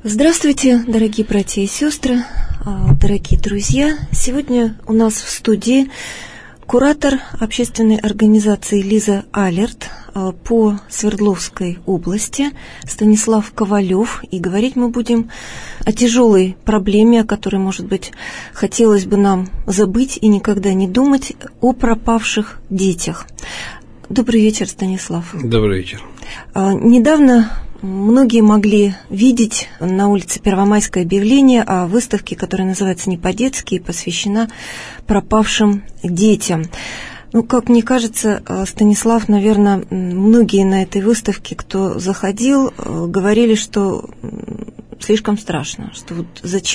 Здравствуйте, дорогие братья и сестры, дорогие друзья. Сегодня у нас в студии куратор общественной организации «Лиза Алерт» по Свердловской области Станислав Ковалев. И говорить мы будем о тяжелой проблеме, о которой, может быть, хотелось бы нам забыть и никогда не думать, о пропавших детях. Добрый вечер, Станислав. Добрый вечер. Недавно многие могли видеть на улице Первомайское объявление о выставке, которая называется «Не по-детски» и посвящена пропавшим детям. Как мне кажется, Станислав, наверное, многие на этой выставке, кто заходил, говорили, что слишком страшно, что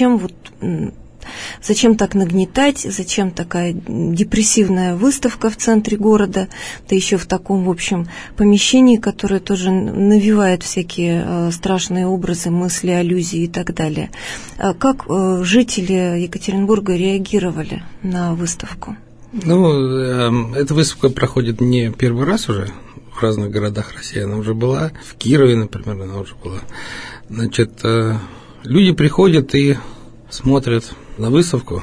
зачем так нагнетать, зачем такая депрессивная выставка в центре города, да еще в таком, в общем, помещении, которое тоже навевает всякие страшные образы, мысли, аллюзии и так далее. Как жители Екатеринбурга реагировали на выставку? Эта выставка проходит не первый раз уже, в разных городах России она уже была, в Кирове, например, она уже была. Люди приходят и смотрят на выставку.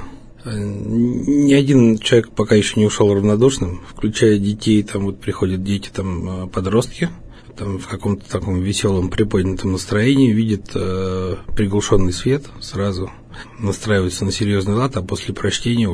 Ни один человек пока еще не ушел равнодушным, включая детей. Там приходят дети, подростки, в каком-то таком веселом приподнятом настроении, видят приглушенный свет, сразу настраиваются на серьезный лад, а после посещения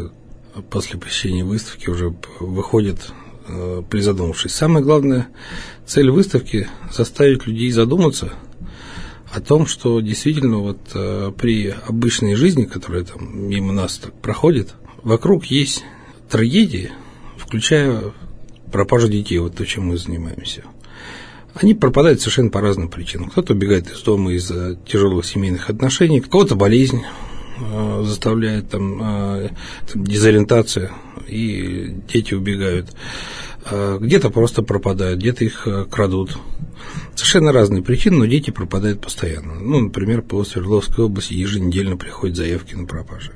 выставки уже выходят, призадумавшись. Самая главная цель выставки – заставить людей задуматься о том, что действительно при обычной жизни, которая мимо нас так проходит, вокруг есть трагедии, включая пропажу детей, то, чем мы занимаемся. Они пропадают совершенно по разным причинам. Кто-то убегает из дома из-за тяжелых семейных отношений, кого-то болезнь заставляет, дезориентация, и дети убегают. Где-то просто пропадают, где-то их крадут. Совершенно разные причины, но дети пропадают постоянно. Например, по Свердловской области еженедельно приходят заявки на пропажи.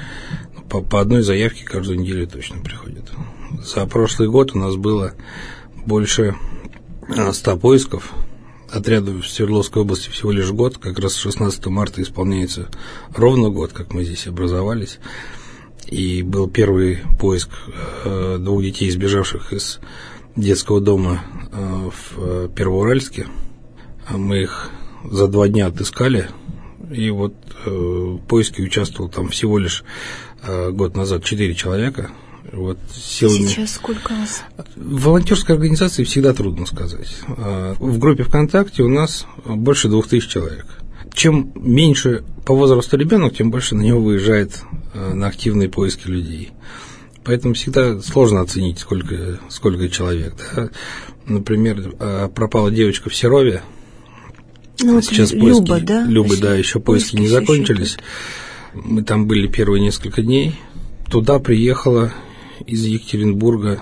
По одной заявке каждую неделю точно приходят. За прошлый год у нас было больше 100 поисков. Отряду в Свердловской области всего лишь год, как раз 16 марта исполняется ровно год, как мы здесь образовались. И был первый поиск 2 детей, сбежавших из детского дома в Первоуральске. Мы их за 2 дня отыскали, и в поиске участвовал всего лишь год назад 4 человека. Сейчас сколько у вас? В волонтерской организации всегда трудно сказать. В группе ВКонтакте у нас больше 2000 человек. Чем меньше по возрасту ребенок, тем больше на него выезжает на активные поиски людей. Поэтому всегда сложно оценить, сколько человек. Да? Например, пропала девочка в Серове. Сейчас Люба, да? Люба, да, еще поиски не закончились. Мы там были первые несколько дней. Туда приехало из Екатеринбурга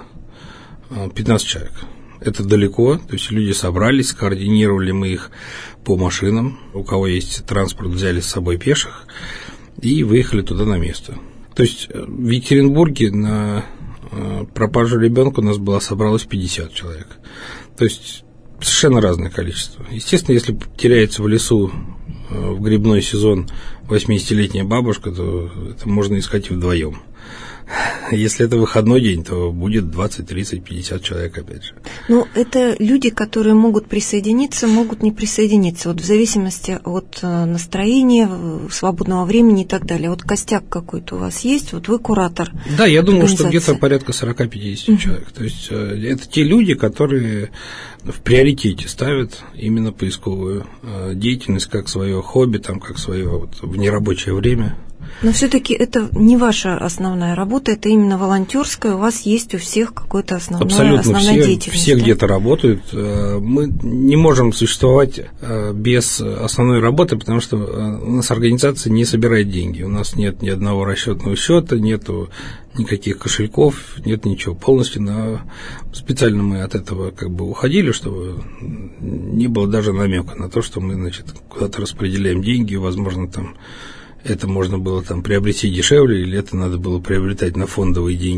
15 человек. Это далеко, то есть люди собрались, координировали мы их по машинам. У кого есть транспорт, взяли с собой пеших и выехали туда на место. То есть в Екатеринбурге на пропажу ребенка у нас собралось 50 человек. То есть совершенно разное количество. Естественно, если теряется в лесу в грибной сезон 80-летняя бабушка, то это можно искать и вдвоем. Если это выходной день, то будет 20, 30, 50 человек опять же. Это люди, которые могут присоединиться, могут не присоединиться, в зависимости от настроения, свободного времени и так далее. Костяк какой-то у вас есть, вы куратор. Да, я думаю, что где-то порядка 40-50 человек. То есть это те люди, которые в приоритете ставят именно поисковую деятельность как свое хобби, как свое в нерабочее время. Но все-таки это не ваша основная работа, это именно волонтерская. У вас есть у всех какой-то основная деятельность. Все где-то работают. Мы не можем существовать без основной работы, потому что у нас организация не собирает деньги. У нас нет ни одного расчетного счета, нету никаких кошельков, нет ничего. Полностью специально мы от этого уходили, чтобы не было даже намека на то, что мы, куда-то распределяем деньги, возможно, это можно было приобрести дешевле, или это надо было приобретать на фондовые деньги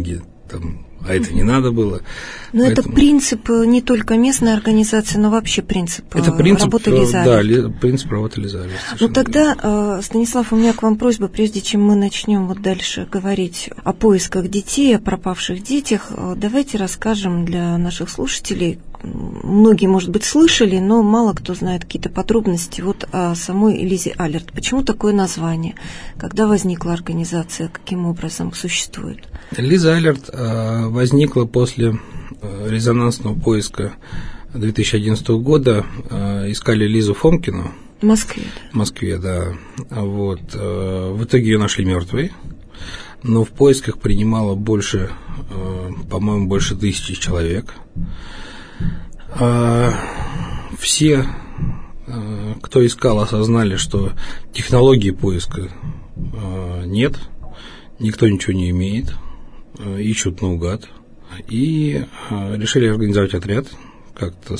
там, а это не надо было. Но поэтому... это принцип не только местной организации, но вообще принцип работы Лизы Алерт. Да, принцип работы Лизы Алерт. Ну тогда, Станислав, у меня к вам просьба, прежде чем мы начнем вот дальше говорить о поисках детей, о пропавших детях, давайте расскажем для наших слушателей. Многие, может быть, слышали, но мало кто знает какие-то подробности вот о самой Лизе Алерт. Почему такое название? Когда возникла организация? Каким образом существует? Лиза Алерт возникла после резонансного поиска 2011 года. Искали Лизу Фомкину. В Москве. В Москве, да. Вот. В итоге ее нашли мертвой. Но в поисках принимало больше, по-моему, больше 1000 человек. Все, кто искал, осознали, что технологии поиска нет, никто ничего не имеет, ищут наугад, и решили организовать отряд, как-то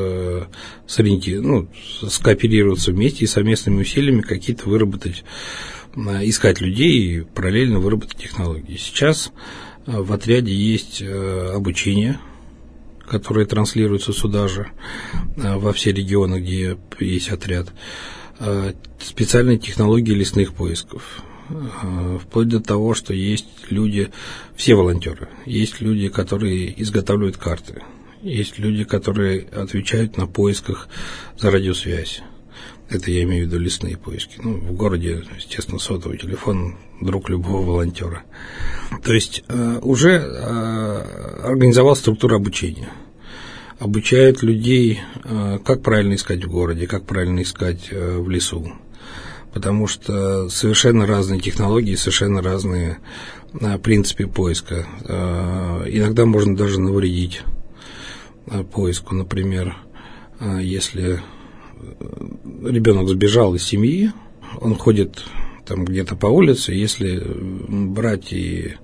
скооперироваться вместе и совместными усилиями какие-то выработать, искать людей и параллельно выработать технологии. Сейчас в отряде есть обучение, которые транслируются сюда же, во все регионы, где есть отряд, специальные технологии лесных поисков, вплоть до того, что есть люди, все волонтеры, есть люди, которые изготавливают карты, есть люди, которые отвечают на поисках за радиосвязь. Это я имею в виду лесные поиски. Ну, в городе, естественно, сотовый телефон – друг любого волонтера. То есть уже организовал структуру обучения. Обучает людей, как правильно искать в городе, как правильно искать в лесу. Потому что совершенно разные технологии, совершенно разные принципы поиска. Иногда можно даже навредить поиску. Например, если ребенок сбежал из семьи, он ходит там где-то по улице, если брать и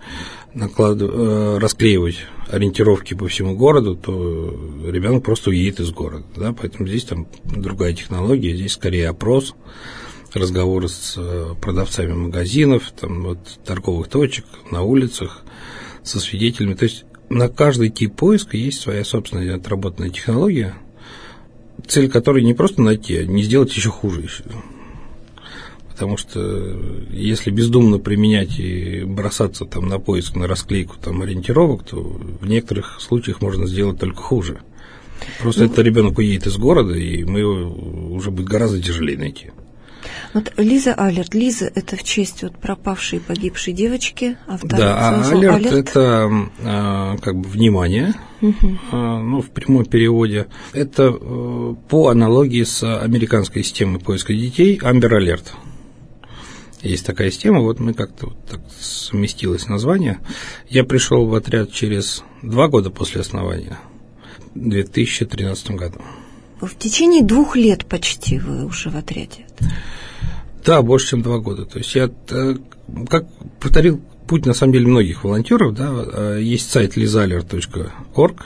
расклеивать ориентировки по всему городу, то ребенок просто уедет из города, да? Поэтому здесь там другая технология, здесь скорее опрос, разговоры с продавцами магазинов, там, вот, торговых точек, на улицах, со свидетелями. То есть на каждый тип поиска есть своя собственная отработанная технология, цель которой не просто найти, а не сделать еще хуже еще. Потому что если бездумно применять и бросаться там на поиск, на расклейку там ориентировок, то в некоторых случаях можно сделать только хуже. Просто этот ребенок уедет из города, и мы его уже будет гораздо тяжелее найти. Вот Лиза Алерт. Лиза – это в честь вот пропавшей и погибшей девочки. Да, а Алерт – это как бы внимание, ну, в прямом переводе. Это по аналогии с американской системой поиска детей Amber Alert. Есть такая система, вот мы как-то вот так совместилось название. Я пришел в отряд через 2 года после основания, в 2013 году. В течение 2 лет почти вы уже в отряде? Да, больше, чем 2 года. То есть я, как повторил путь, на самом деле, многих волонтеров, да, есть сайт lizaalert.org,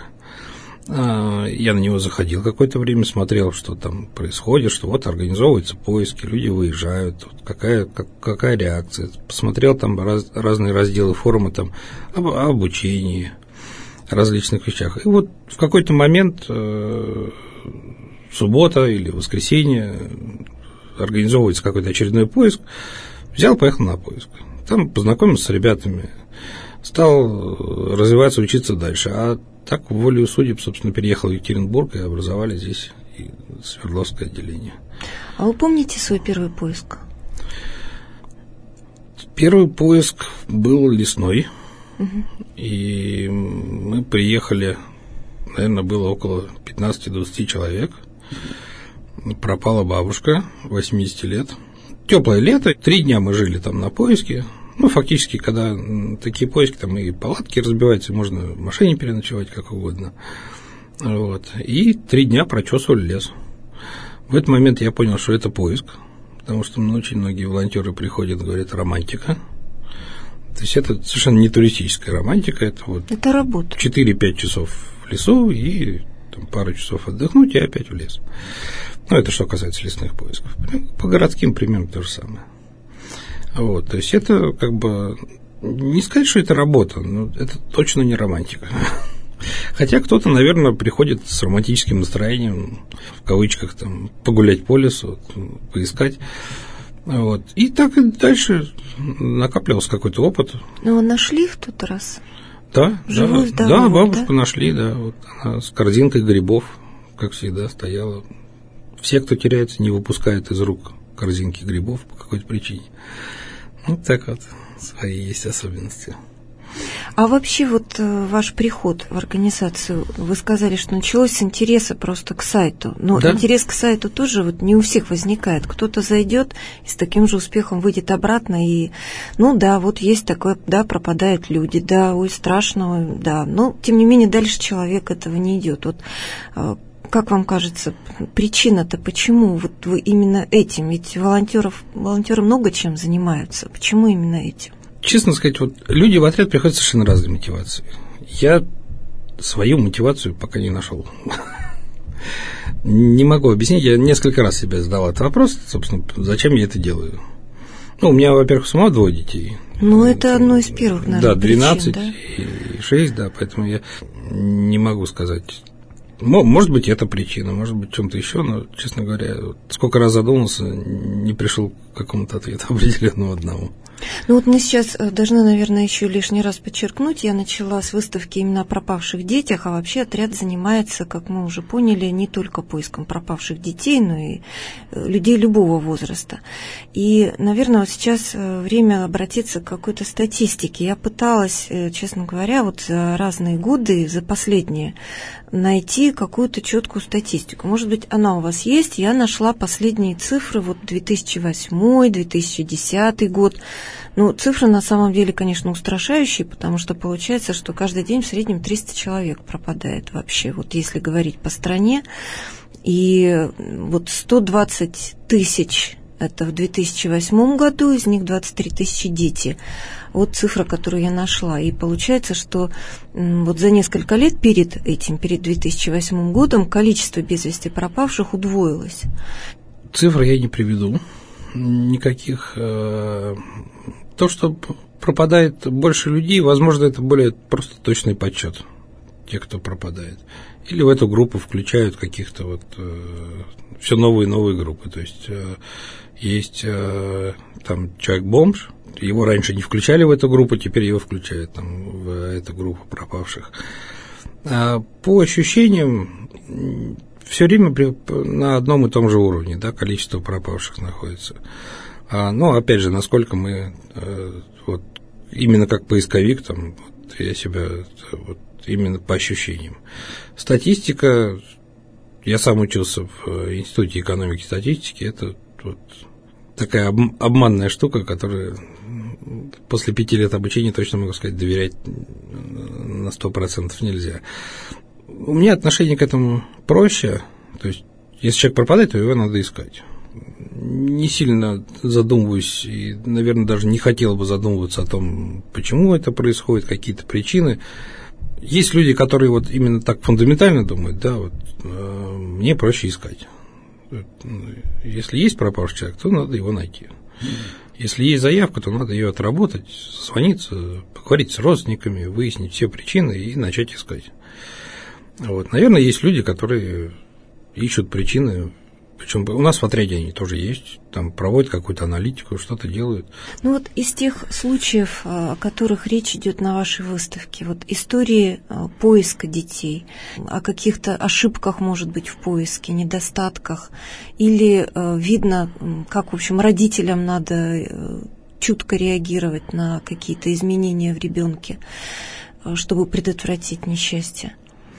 я на него заходил какое-то время, смотрел, что там происходит, что вот организовываются поиски, люди выезжают, вот какая реакция. Посмотрел там разные разделы форума там, об обучении, различных вещах. И вот в какой-то момент, суббота или воскресенье, организовывается какой-то очередной поиск, взял, поехал на поиск. Там познакомился с ребятами, стал развиваться, учиться дальше. А так, волею судеб, собственно, переехал в Екатеринбург и образовали здесь и Свердловское отделение. А вы помните свой первый поиск? Первый поиск был лесной, и мы приехали, наверное, было около 15-20 человек. Пропала бабушка, 80 лет. Теплое лето, 3 дня мы жили там на поиске. Ну, фактически, когда такие поиски, там и палатки разбиваются, можно в машине переночевать как угодно. Вот. И 3 дня прочесывали лес. В этот момент я понял, что это поиск, потому что очень многие волонтеры приходят и говорят: романтика. То есть это совершенно не туристическая романтика, это вот это работа. 4-5 часов в лесу и там, пару часов отдохнуть и опять в лес. Ну, это что касается лесных поисков. По городским примерно то же самое. Вот, то есть это как бы Не сказать, что это работа, но это точно не романтика. Хотя кто-то, наверное, приходит с романтическим настроением, в кавычках, там, погулять по лесу, поискать. Вот. И так и дальше накапливался какой-то опыт. Ну, нашли в тот раз? Да, живую, да, бабушку нашли, да. Вот она с корзинкой грибов, как всегда, стояла. Все, кто теряется, не выпускают из рук корзинки грибов по какой-то причине. Вот так вот, свои есть особенности. А вообще вот ваш приход в организацию, вы сказали, что началось с интереса просто к сайту. Но да. Интерес к сайту тоже вот не у всех возникает. Кто-то зайдет и с таким же успехом выйдет обратно и, ну да, вот есть такое, да, пропадают люди, да, ой, страшно, да. Но, тем не менее, дальше человек этого не идет. Вот как вам кажется, причина-то почему вот вы именно этим? Ведь волонтеры много чем занимаются. Почему именно этим? Честно сказать, вот люди в отряд приходят совершенно разные мотивации. Я свою мотивацию пока не нашел. Не могу объяснить, я несколько раз себе задал этот вопрос, собственно, зачем я это делаю. Ну, у меня, во-первых, самого 2 детей. Ну, это одно из первых, наверное, да, 12 причин, да? И 6, да, поэтому я не могу сказать. Может быть, это причина, может быть, в чем-то еще, но, честно говоря, сколько раз задумался, не пришел к какому-то ответу определенному одному. Ну вот мы сейчас должны, наверное, еще лишний раз подчеркнуть, я начала с выставки именно о пропавших детях, а вообще отряд занимается, как мы уже поняли, не только поиском пропавших детей, но и людей любого возраста. И, наверное, вот сейчас время обратиться к какой-то статистике. Я пыталась, честно говоря, вот за разные годы, за последние, найти какую-то четкую статистику. Может быть, она у вас есть. Я нашла последние цифры, вот 2008, 2010 год. Ну, цифры на самом деле, конечно, устрашающие, потому что получается, что каждый день в среднем 300 человек пропадает вообще, вот если говорить по стране. И вот 120 тысяч это в 2008 году, из них 23 тысячи дети. Вот цифра, которую я нашла. И получается, что вот за несколько лет перед 2008 годом, количество без вести пропавших удвоилось. Цифры я не приведу никаких. То, что пропадает больше людей, возможно, это более просто точный подсчет тех, кто пропадает. Или в эту группу включают каких-то вот все новые и новые группы. То есть есть там человек-бомж, его раньше не включали в эту группу, теперь его включают там, в эту группу пропавших. По ощущениям, все время на одном и том же уровне, да, количество пропавших находится. Но, опять же, насколько мы, вот, именно как поисковик, там, вот, я себя вот, именно по ощущениям. Статистика, я сам учился в Институте экономики и статистики, это вот такая обманная штука, которая после 5 лет обучения, точно могу сказать, доверять на 100% нельзя. У меня отношение к этому проще, то есть, если человек пропадает, то его надо искать. Не сильно задумываюсь, и, наверное, даже не хотел бы задумываться о том, почему это происходит, какие-то причины. Есть люди, которые вот именно так фундаментально думают, да, вот мне проще искать. Если есть пропавший человек, то надо его найти. Если есть заявка, то надо ее отработать, созвониться, поговорить с родственниками, выяснить все причины и начать искать. Вот. Наверное, есть люди, которые ищут причины. Причем у нас в отряде они тоже есть, там проводят какую-то аналитику, что-то делают. Ну вот из тех случаев, о которых речь идет на вашей выставке, вот истории поиска детей, о каких-то ошибках, может быть, в поиске, недостатках, или видно, как, в общем, родителям надо чутко реагировать на какие-то изменения в ребенке, чтобы предотвратить несчастье?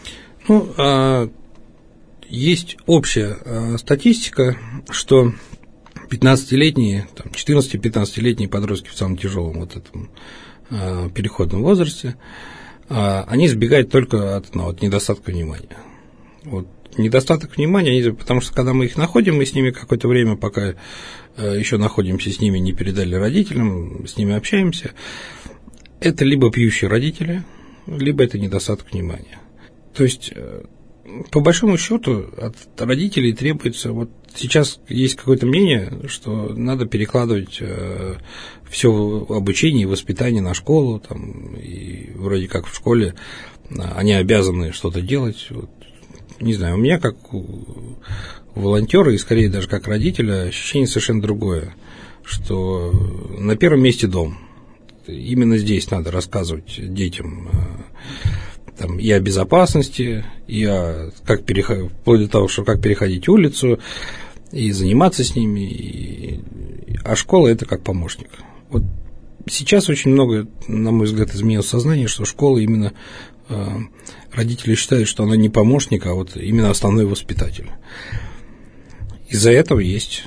Ну, есть общая статистика, что 15-летние, 14-15-летние подростки в самом тяжелом вот этом переходном возрасте, они сбегают только от недостатка внимания. Вот недостаток внимания, потому что когда мы их находим, мы с ними какое-то время, пока еще находимся с ними, не передали родителям, с ними общаемся, это либо пьющие родители, либо это недостаток внимания. То есть По большому счету от родителей требуется, вот сейчас есть какое-то мнение, что надо перекладывать все обучение и воспитание на школу, там, и вроде как в школе они обязаны что-то делать. Вот, не знаю, у меня как у волонтера и скорее даже как родителя ощущение совершенно другое, что на первом месте дом. Именно здесь надо рассказывать детям там, и о безопасности, и о вплоть до того, что как переходить улицу, и заниматься с ними, а школа – это как помощник. Вот сейчас очень много, на мой взгляд, изменилось сознание, что школа именно родители считают, что она не помощник, а вот именно основной воспитатель. Из-за этого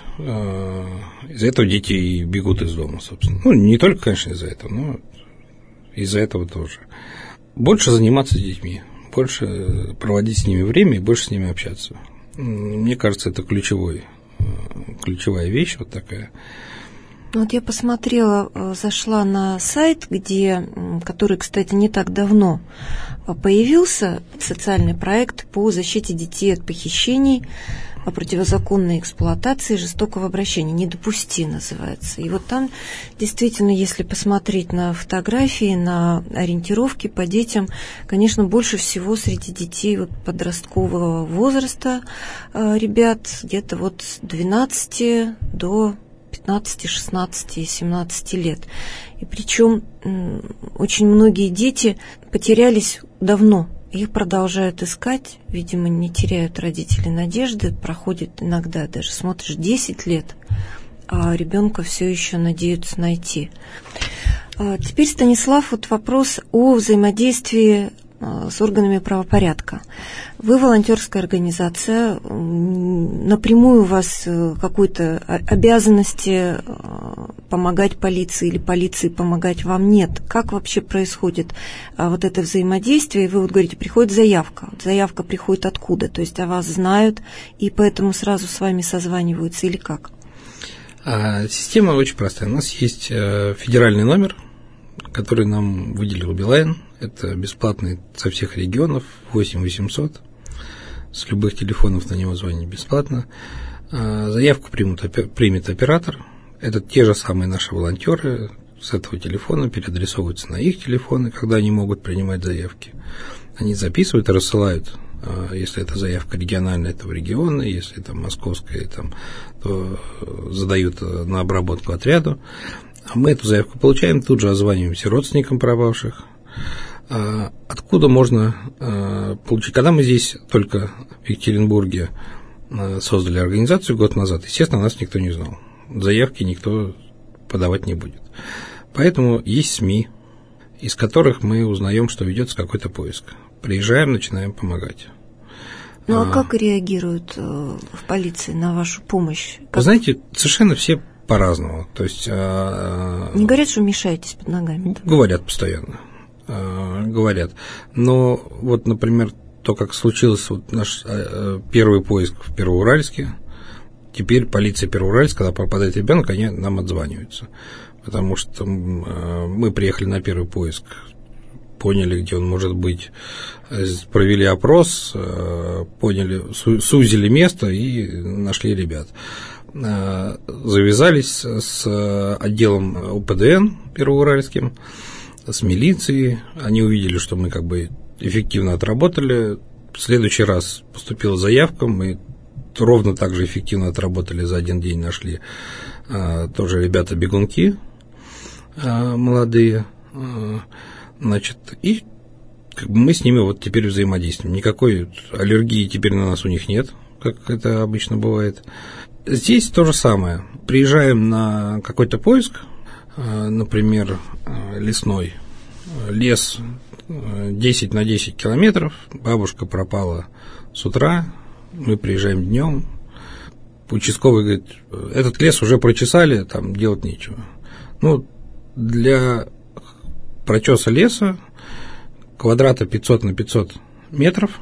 дети и бегут из дома, собственно. Ну, не только, конечно, из-за этого, но из-за этого тоже. Больше заниматься с детьми, больше проводить с ними время и больше с ними общаться. Мне кажется, это ключевая вещь вот такая. Вот я посмотрела, зашла на сайт, который, кстати, не так давно появился, социальный проект по защите детей от похищений, о противозаконной эксплуатации, жестокого обращения. «Недопусти» называется. И вот там действительно, если посмотреть на фотографии, на ориентировки по детям, конечно, больше всего среди детей вот подросткового возраста ребят, где-то вот с 12 до 15, 16 и 17 лет. И причем очень многие дети потерялись давно. Их продолжают искать, видимо, не теряют родители надежды, проходит иногда даже, смотришь, 10 лет, а ребенка все еще надеются найти. Теперь, Станислав, вот вопрос о взаимодействии с органами правопорядка. Вы волонтерская организация, напрямую у вас какой-то обязанности помогать полиции или полиции помогать вам нет. Как вообще происходит вот это взаимодействие? Вы вот говорите, приходит заявка. Заявка приходит откуда? То есть о вас знают и поэтому сразу с вами созваниваются или как? Система очень простая. У нас есть федеральный номер, который нам выделил Билайн. Это бесплатный со всех регионов, 8 800. С любых телефонов на него звонить бесплатно. Заявку примет оператор. Это те же самые наши волонтеры с этого телефона переадресовываются на их телефоны, когда они могут принимать заявки. Они записывают и рассылают. Если это заявка региональная, то в регионы, если это московская, то задают на обработку отряду. Мы эту заявку получаем, тут же озваниваемся родственникам пропавших. Откуда можно получить? Когда мы здесь только в Екатеринбурге создали организацию год назад, естественно, нас никто не знал. Заявки никто подавать не будет. Поэтому есть СМИ, из которых мы узнаем, что ведется какой-то поиск. Приезжаем, начинаем помогать. Ну, а как реагируют в полиции на вашу помощь? Вы знаете, совершенно все по-разному. То есть, не говорят, что мешаетесь под ногами? Говорят постоянно. Говорят. Но вот, например, то, как случился вот наш первый поиск в Первоуральске, теперь полиция Первоуральска, когда пропадает ребенок, они нам отзваниваются. Потому что мы приехали на первый поиск, поняли, где он может быть, провели опрос, поняли, сузили место и нашли ребят. Завязались с отделом УПДН Первоуральским, с милицией, они увидели, что мы как бы эффективно отработали. В следующий раз поступила заявка, мы ровно так же эффективно отработали, за один день нашли тоже ребята-бегунки молодые, значит, и как бы мы с ними вот теперь взаимодействуем. Никакой аллергии теперь на нас у них нет, как это обычно бывает. Здесь то же самое. Приезжаем на какой-то поиск, например, лесной, лес 10 на 10 километров, бабушка пропала с утра, мы приезжаем днем, участковый говорит, этот лес уже прочесали, там делать нечего. Ну, для прочеса леса квадрата 500 на 500 метров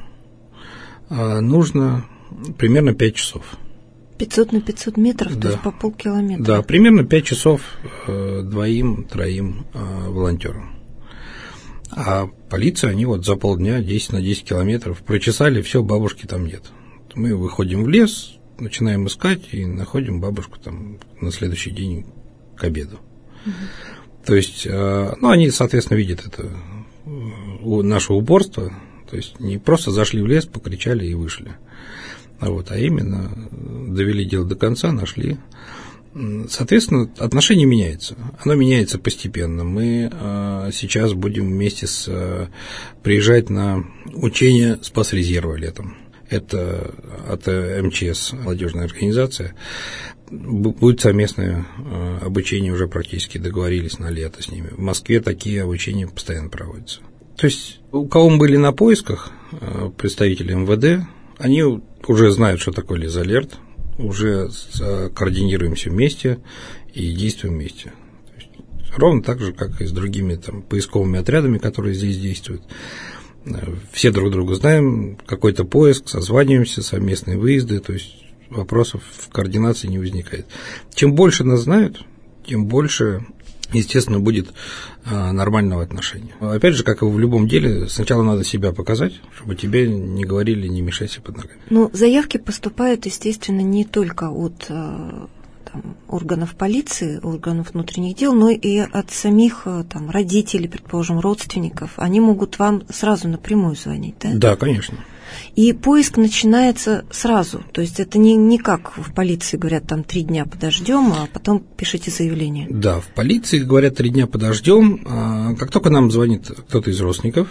нужно примерно 5 часов. 500 на 500 метров, да. То есть по полкилометра. Да, примерно 5 часов 2-3 волонтерам. А полицию они вот за полдня 10 на 10 километров прочесали, все, бабушки там нет. Мы выходим в лес, начинаем искать и находим бабушку там на следующий день к обеду. То есть, они, соответственно, видят это наше упорство, то есть не просто зашли в лес, покричали и вышли, а именно довели дело до конца, нашли. Соответственно, отношение меняется. Оно меняется постепенно. Мы сейчас будем вместе приезжать на учение Спасрезерва летом. Это от МЧС, молодежная организация. Будет совместное обучение, уже практически договорились на лето с ними. В Москве такие обучения постоянно проводятся. То есть, у кого мы были на поисках, представители МВД, они уже знают, что такое лизалерт, уже координируемся вместе и действуем вместе. То есть, ровно так же, как и с другими поисковыми отрядами, которые здесь действуют. Все друг друга знаем, какой-то поиск, созваниваемся, совместные выезды, то есть вопросов в координации не возникает. Чем больше нас знают, тем больше, естественно, будет нормального отношения. Опять же, как и в любом деле, сначала надо себя показать, чтобы тебе не говорили, не мешайся под ногами. Заявки поступают, естественно, не только от органов полиции, органов внутренних дел, но и от самих родителей, предположим, родственников. Они могут вам сразу напрямую звонить, да? Да, конечно. И поиск начинается сразу, то есть это не как в полиции говорят, 3 дня подождем, а потом пишите заявление. Да, в полиции говорят 3 дня подождем. Как только нам звонит кто-то из родственников,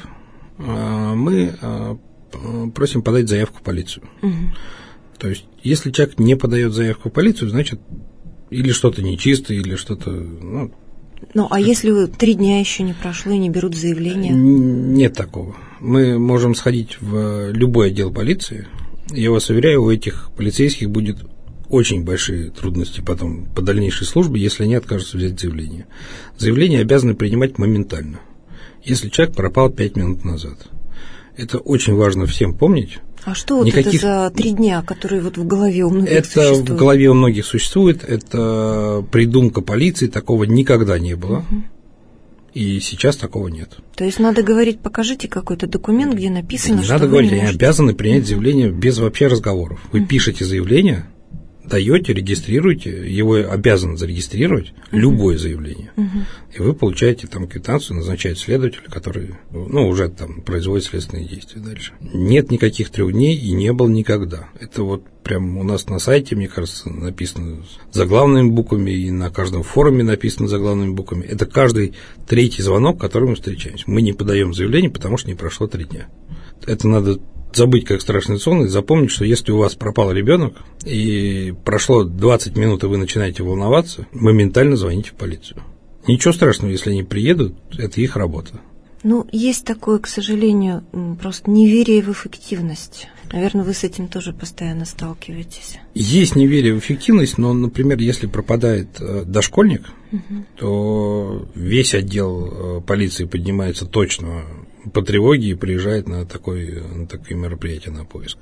мы просим подать заявку в полицию. Угу. То есть, если человек не подает заявку в полицию, значит, или что-то нечисто, или что-то... А если 3 дня еще не прошло и не берут заявление? Нет такого. Мы можем сходить в любой отдел полиции. Я вас уверяю, у этих полицейских будет очень большие трудности потом по дальнейшей службе, если они откажутся взять заявление. Заявление обязаны принимать моментально, если человек пропал 5 минут назад. Это очень важно всем помнить. А что это за 3 дня, которые в голове у многих существуют? Это в голове у многих существует, это придумка полиции, такого никогда не было, и сейчас такого нет. То есть надо говорить, покажите какой-то документ, где написано, что надо говорить, они обязаны принять заявление без вообще разговоров. Вы пишете заявление, даете, регистрируете, его обязан зарегистрировать любое заявление. И вы получаете квитанцию, назначает следователя, который уже производит следственные действия дальше. Нет никаких 3 дней и не было никогда. Это прям у нас на сайте, мне кажется, написано заглавными буквами, и на каждом форуме написано заглавными буквами. Это каждый 3-й звонок, который мы встречаемся. Мы не подаем заявление, потому что не прошло 3 дня. Это надо забыть как страшный сон и запомнить, что если у вас пропал ребенок и прошло 20 минут, и вы начинаете волноваться, моментально звоните в полицию. Ничего страшного, если они приедут, это их работа. Есть такое, к сожалению, просто неверие в эффективность. Наверное, вы с этим тоже постоянно сталкиваетесь. Есть неверие в эффективность, но, например, если пропадает дошкольник, то весь отдел полиции поднимается точно по тревоге и приезжает на такое мероприятие, на поиск.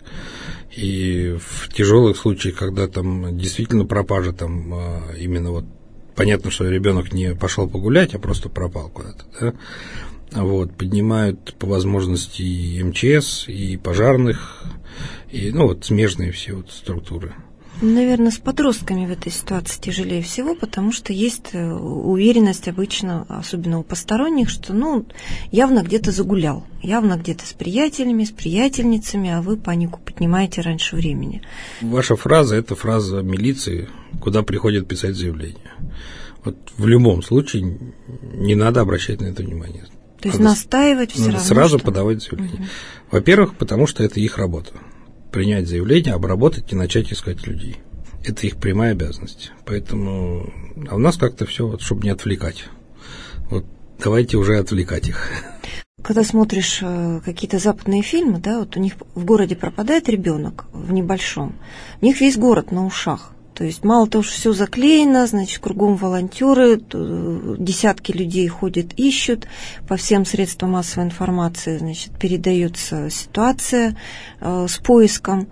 И в тяжелых случаях, когда действительно пропажа, именно понятно, что ребенок не пошел погулять, а просто пропал куда-то, да, поднимают по возможности и МЧС, и пожарных, и смежные все структуры. Наверное, с подростками в этой ситуации тяжелее всего, потому что есть уверенность обычно, особенно у посторонних, что, явно где-то загулял, явно где-то с приятелями, с приятельницами, а вы панику поднимаете раньше времени. Ваша фраза – это фраза милиции, куда приходят писать заявление. В любом случае не надо обращать на это внимание. То есть настаивать все равно? Сразу подавать заявление. Во-первых, потому что это их работа. Принять заявление, обработать и начать искать людей. Это их прямая обязанность. Поэтому, у нас как-то все, чтобы не отвлекать. Давайте уже отвлекать их. Когда смотришь какие-то западные фильмы, у них в городе пропадает ребенок в небольшом, у них весь город на ушах. То есть мало того, что все заклеено, значит, кругом волонтеры, десятки людей ходят, ищут, по всем средствам массовой информации, значит, передается ситуация с поиском.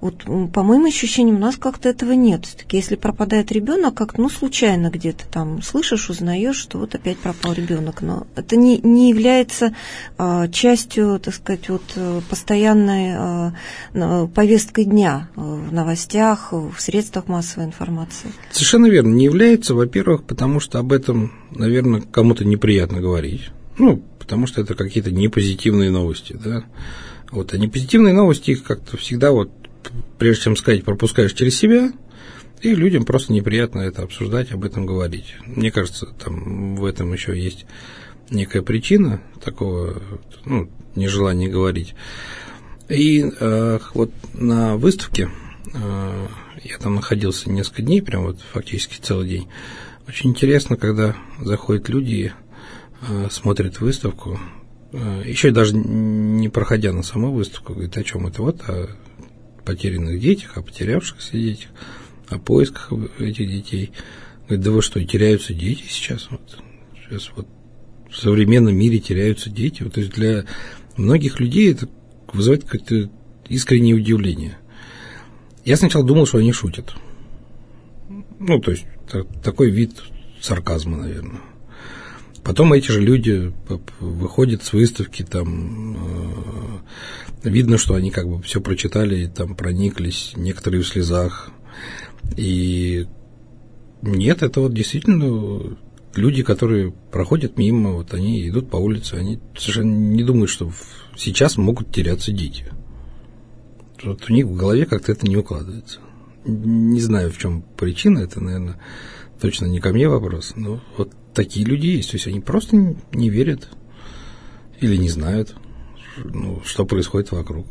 Вот, по моим ощущениям, у нас как-то этого нет. Все-таки, если пропадает ребенок, как-то, случайно где-то там слышишь, узнаешь, что вот опять пропал ребенок. Но это не является частью, так сказать, вот постоянной повестки дня в новостях, в средствах массовой информации. Совершенно верно, не является, во-первых, потому что об этом, наверное, кому-то неприятно говорить. Потому что это какие-то непозитивные новости, да. Вот, а непозитивные новости, их как-то всегда прежде чем сказать, пропускаешь через себя, и людям просто неприятно это обсуждать, об этом говорить. Мне кажется, там в этом еще есть некая причина такого, нежелания говорить. И вот на выставке, я там находился несколько дней, прям фактически целый день. Очень интересно, когда заходят люди, смотрят выставку, еще даже не проходя на саму выставку, говорят, о чем это, о потерянных детях, о потерявшихся детях, о поисках этих детей. Говорит, да вы что, теряются дети сейчас? Сейчас в современном мире теряются дети. То есть для многих людей это вызывает какое-то искреннее удивление. Я сначала думал, что они шутят. То есть такой вид сарказма, наверное. Потом эти же люди выходят с выставки, там видно, что они как бы все прочитали, там прониклись, некоторые в слезах. И нет, это действительно люди, которые проходят мимо, они идут по улице, они совершенно не думают, что сейчас могут теряться дети. У них в голове как-то это не укладывается. Не знаю, в чем причина, это, наверное, точно не ко мне вопрос, но такие люди есть, то есть они просто не верят или не знают, что происходит вокруг.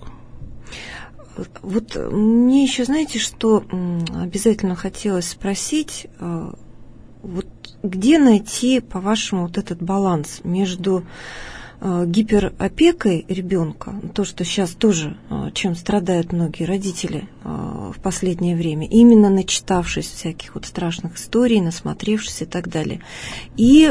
Мне еще, знаете, что обязательно хотелось спросить, где найти, по-вашему, этот баланс между гиперопекой ребенка, то, что сейчас тоже, чем страдают многие родители в последнее время, именно начитавшись всяких страшных историй, насмотревшись и так далее, и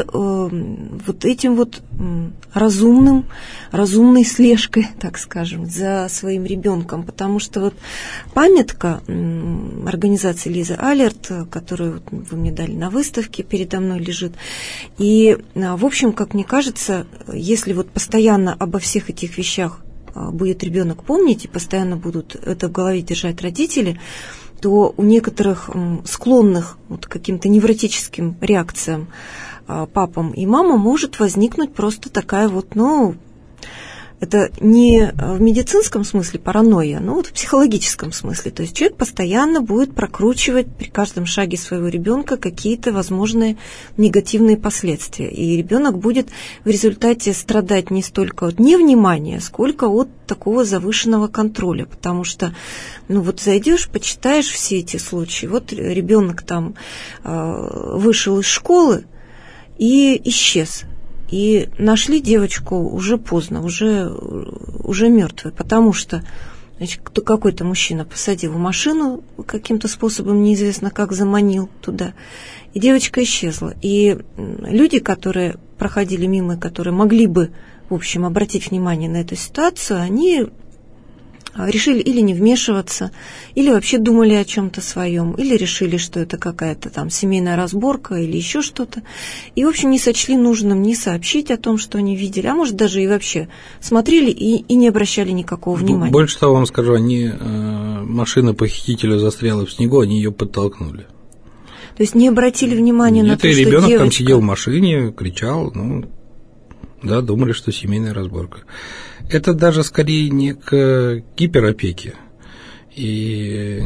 этим разумной слежкой, так скажем, за своим ребенком, потому что памятка организации Лиза Алерт, которую вы мне дали на выставке, передо мной лежит, и, в общем, как мне кажется, если постоянно обо всех этих вещах будет ребенок помнить, и постоянно будут это в голове держать родители, то у некоторых склонных к каким-то невротическим реакциям папам и мамам может возникнуть просто такая это не в медицинском смысле паранойя, но в психологическом смысле. То есть человек постоянно будет прокручивать при каждом шаге своего ребенка какие-то возможные негативные последствия. И ребенок будет в результате страдать не столько от невнимания, сколько от такого завышенного контроля. Потому что, зайдешь, почитаешь все эти случаи. Ребенок там вышел из школы и исчез. И нашли девочку уже поздно, уже мертвой, потому что какой-то мужчина посадил в машину каким-то способом, неизвестно как, заманил туда, и девочка исчезла. И люди, которые проходили мимо, которые могли бы, в общем, обратить внимание на эту ситуацию, они решили или не вмешиваться, или вообще думали о чем-то своем, или решили, что это какая-то там семейная разборка или еще что-то. И, в общем, не сочли нужным ни сообщить о том, что они видели, а может, даже и вообще смотрели и не обращали никакого внимания. Больше того вам скажу, машина похитителя застряла в снегу, они ее подтолкнули. То есть не обратили внимания на то, что ребенок девочка... там сидел в машине, кричал, думали, что семейная разборка. Это даже скорее не к гиперопеке. И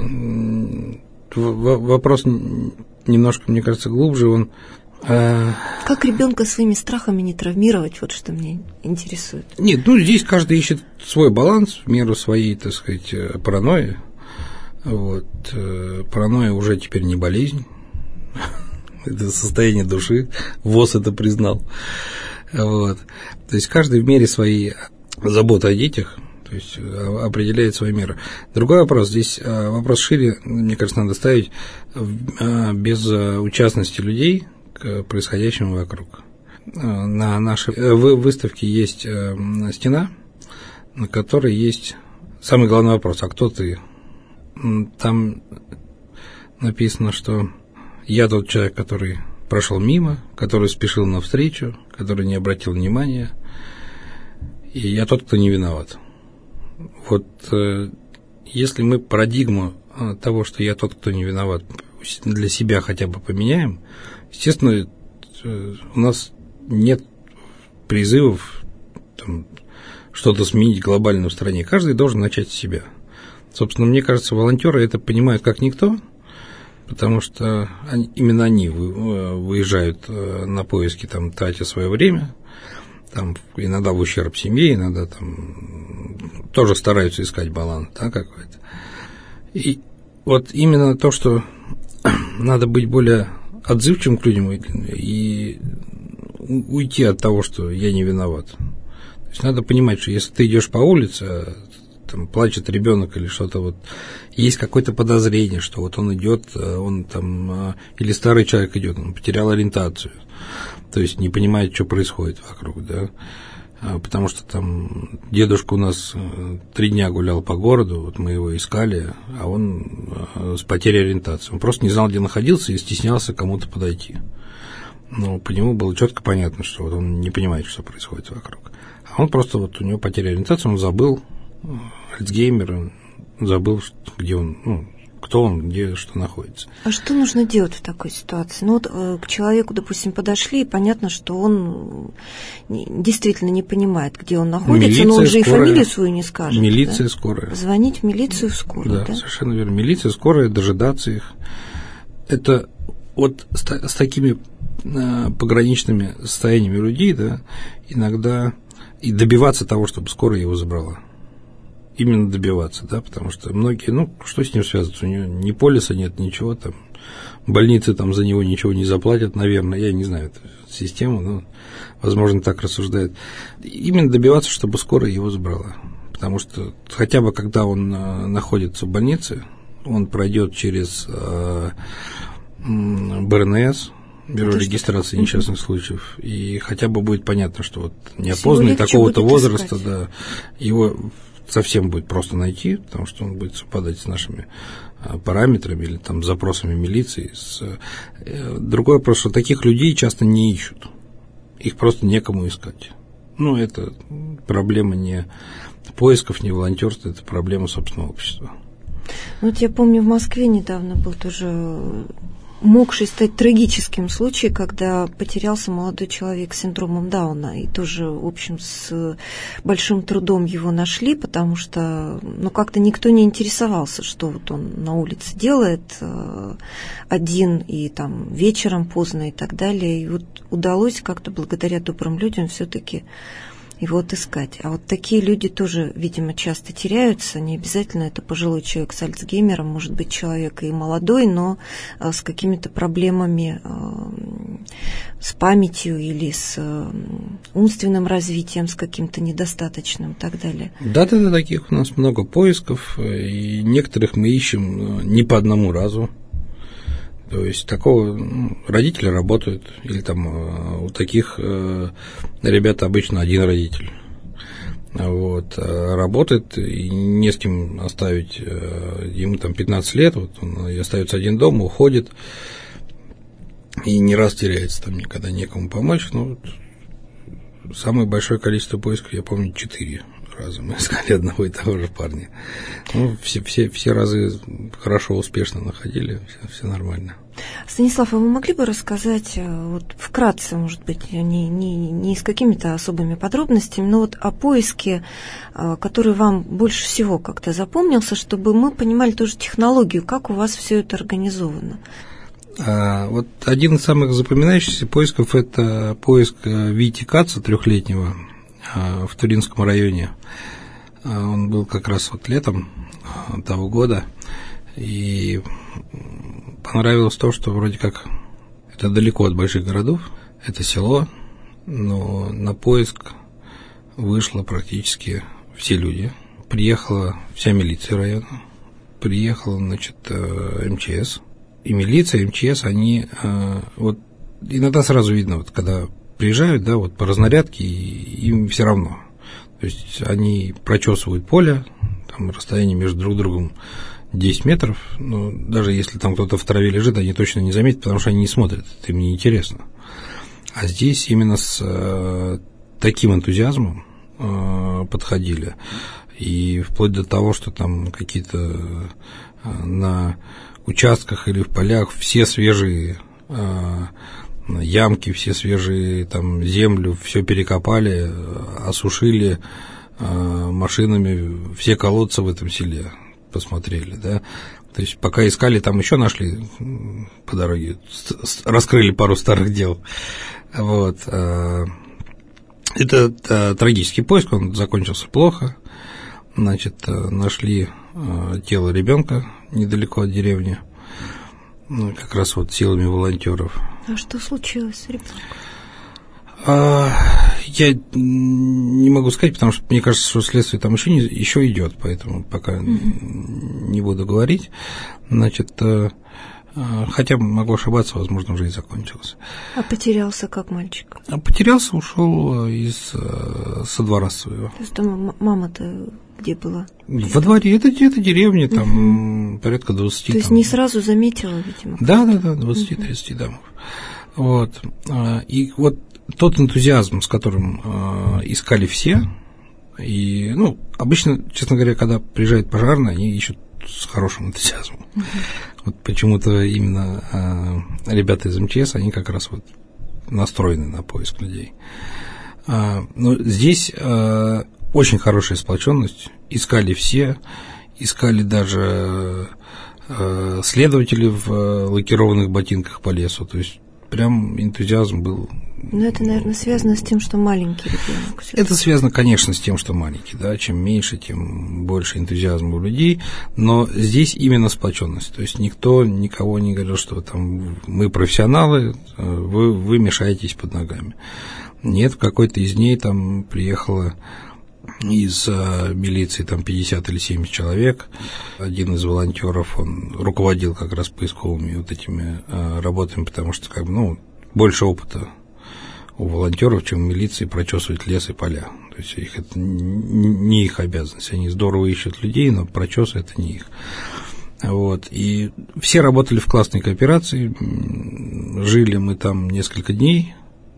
вопрос немножко, мне кажется, глубже. Как ребенка своими страхами не травмировать, что меня интересует. Нет, здесь каждый ищет свой баланс в меру своей, так сказать, паранойи. Паранойя уже теперь не болезнь. Это состояние души. ВОЗ это признал. То есть каждый в мере своей заботы о детях, то есть определяет свои меры. Другой вопрос, здесь вопрос шире, мне кажется, надо ставить без участности людей к происходящему вокруг. На нашей выставке есть стена, на которой есть самый главный вопрос: а кто ты? там написано, что я тот человек, который прошел мимо, который спешил навстречу, который не обратил внимания, и я тот, кто не виноват. Вот если мы парадигму того, что я тот, кто не виноват, для себя хотя бы поменяем, естественно, у нас нет призывов там, что-то сменить глобально в стране. Каждый должен начать с себя. Собственно, мне кажется, волонтеры это понимают как никто, потому что именно они выезжают на поиски, там, тратя свое время, там, иногда в ущерб семье, иногда там, тоже стараются искать баланс, да, какой-то. И вот именно то, что надо быть более отзывчивым к людям и уйти от того, что я не виноват. То есть надо понимать, что если ты идешь по улице, там плачет ребенок или что-то, вот есть какое-то подозрение, что вот он идет, он там, или старый человек идет, он потерял ориентацию, то есть не понимает, что происходит вокруг, да, потому что там дедушка у нас 3 дня гулял по городу, вот мы его искали, а он с потерей ориентации, он просто не знал, где находился и стеснялся кому-то подойти. Но по нему было четко понятно, что вот он не понимает, что происходит вокруг. А он просто, вот у него потеря ориентации, он забыл, Альцгеймер, он забыл, где он, кто он, где что находится. А что нужно делать в такой ситуации? Ну вот к человеку, допустим, подошли, и понятно, что он действительно не понимает, где он находится, милиция, но он же скорая, и фамилию свою не скажет. Милиция, да? скорая. Позвонить в милицию, в скорую, да? Совершенно верно. Милиция, скорая, дожидаться их. Это вот с такими пограничными состояниями людей, да, иногда и добиваться того, чтобы скорая его забрала. Именно добиваться, да, потому что многие, что с ним связываться, у него ни полиса нет, ничего, там, больницы там за него ничего не заплатят, наверное, я не знаю эту систему, но, возможно, так рассуждают. Именно добиваться, чтобы скорая его забрала, потому что хотя бы когда он находится в больнице, он пройдет через БРНС, Бюро регистрации несчастных случаев, и хотя бы будет понятно, что вот неопознанный такого-то возраста, да, его совсем будет просто найти, потому что он будет совпадать с нашими параметрами или там запросами милиции. Другой вопрос, что таких людей часто не ищут, их просто некому искать. Это проблема не поисков, не волонтерства, это проблема собственного общества. Вот я помню, в Москве недавно был тоже могший стать трагическим случай, когда потерялся молодой человек с синдромом Дауна, и тоже, в общем, с большим трудом его нашли, потому что, как-то никто не интересовался, что вот он на улице делает один, и там вечером поздно и так далее, и вот удалось как-то благодаря добрым людям все-таки его отыскать. А вот такие люди тоже, видимо, часто теряются. Не обязательно это пожилой человек с Альцгеймером, может быть, человек и молодой, но с какими-то проблемами с памятью или с умственным развитием, с каким-то недостаточным и так далее. Да, таких у нас много поисков, и некоторых мы ищем не по одному разу. То есть такого родители работают, или там у таких ребят обычно один родитель. Вот, работает, и не с кем оставить, ему там 15 лет, вот он и остается один дома, уходит, и не раз теряется, там никогда некому помочь. Самое большое количество поисков, я помню, 4 раза мы искали одного и того же парня. Все разы хорошо, успешно находили, все нормально. Станислав, а вы могли бы рассказать, вот вкратце, может быть, не с какими-то особыми подробностями, но вот о поиске, который вам больше всего как-то запомнился, чтобы мы понимали тоже технологию, как у вас все это организовано? Вот один из самых запоминающихся поисков – это поиск Вити Каца, 3-летнего, в Туринском районе. Он был как раз вот летом того года, и понравилось то, что вроде как это далеко от больших городов, это село, но на поиск вышло практически все люди. Приехала вся милиция района, приехала, МЧС, и милиция, и МЧС, они вот иногда сразу видно, вот когда приезжают, да, вот по разнарядке, и им все равно. То есть они прочесывают поле, там расстояние между друг другом 10 метров, но даже если там кто-то в траве лежит, они точно не заметят, потому что они не смотрят, это им не интересно. А здесь именно с таким энтузиазмом подходили, и вплоть до того, что там какие-то на участках или в полях все свежие ямки, все свежие там землю, все перекопали, осушили машинами, все колодцы в этом селе посмотрели, да. То есть пока искали, там еще нашли по дороге, раскрыли пару старых дел. Вот. Это трагический поиск, он закончился плохо. Значит, нашли тело ребенка недалеко от деревни, как раз вот силами волонтеров. А что случилось с ребенком? Я не могу сказать, потому что мне кажется, что следствие там еще идет, поэтому пока не буду говорить. Значит, хотя могу ошибаться, возможно, уже и закончилось. А потерялся как мальчик? Потерялся, ушел со двора своего. То есть там мама-то где была? Во дворе, это деревня, там порядка 20. То есть не сразу заметила, видимо? Да, 20-30 домов. Вот. И вот тот энтузиазм, с которым искали все, и, обычно, честно говоря, когда приезжают пожарные, они ищут с хорошим энтузиазмом. Вот почему-то именно ребята из МЧС, они как раз вот настроены на поиск людей. Но здесь очень хорошая сплоченность, искали все, искали даже следователи в лакированных ботинках по лесу, то есть прям энтузиазм был. Но это, наверное, связано с тем, что маленький ребенок. Это связано, конечно, с тем, что маленький, да, чем меньше, тем больше энтузиазма у людей, но здесь именно сплоченность, то есть никто никого не говорил, что там мы профессионалы, вы мешаетесь под ногами. Нет, в какой-то из дней там приехало из милиции там 50 или 70 человек. Один из волонтеров, он руководил как раз поисковыми вот этими работами, потому что больше опыта у волонтеров, чем у милиции прочесывать лес и поля. То есть это не их обязанность. Они здорово ищут людей, но прочесы это не их. Вот. И все работали в классной кооперации. Жили мы там несколько дней.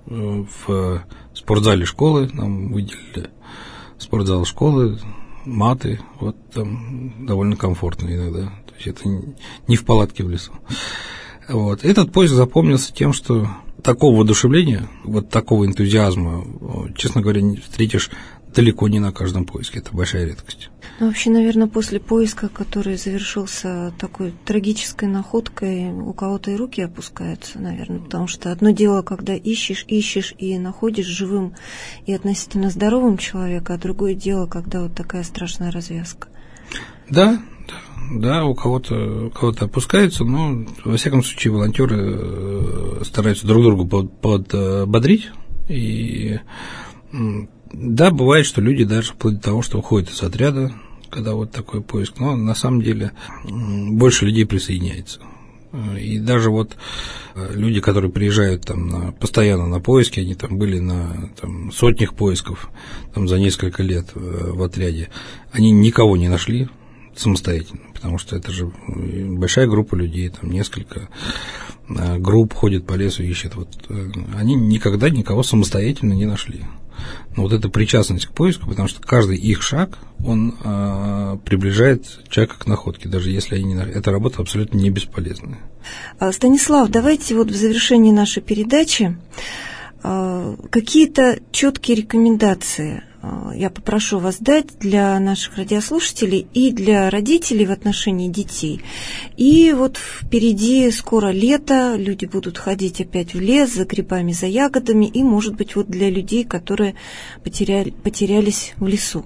В спортзале школы нам выделили спортзал школы, маты, вот там довольно комфортно иногда, то есть это не в палатке в лесу. Вот. Этот поиск запомнился тем, что такого воодушевления, вот такого энтузиазма, честно говоря, встретишь далеко не на каждом поиске, это большая редкость. Вообще, наверное, после поиска, который завершился такой трагической находкой, у кого-то и руки опускаются, наверное, потому что одно дело, когда ищешь и находишь живым и относительно здоровым человека, а другое дело, когда вот такая страшная развязка. Да, у кого-то опускаются, но, во всяком случае, волонтеры стараются друг друга подбодрить, и да, бывает, что люди даже вплоть до того, что уходят из отряда, когда вот такой поиск, но на самом деле больше людей присоединяется. И даже вот люди, которые приезжают там постоянно на поиски, они там были на сотнях поисков там, за несколько лет в отряде, они никого не нашли самостоятельно, потому что это же большая группа людей, там несколько групп ходят по лесу, ищут. Вот, они никогда никого самостоятельно не нашли. Но вот эта причастность к поиску, потому что каждый их шаг, он приближает человека к находке, даже если эта работа абсолютно не бесполезная. Станислав, давайте вот в завершении нашей передачи какие-то четкие рекомендации я попрошу вас дать для наших радиослушателей и для родителей в отношении детей. И вот впереди скоро лето, люди будут ходить опять в лес за грибами, за ягодами, и, может быть, вот для людей, которые потерялись в лесу.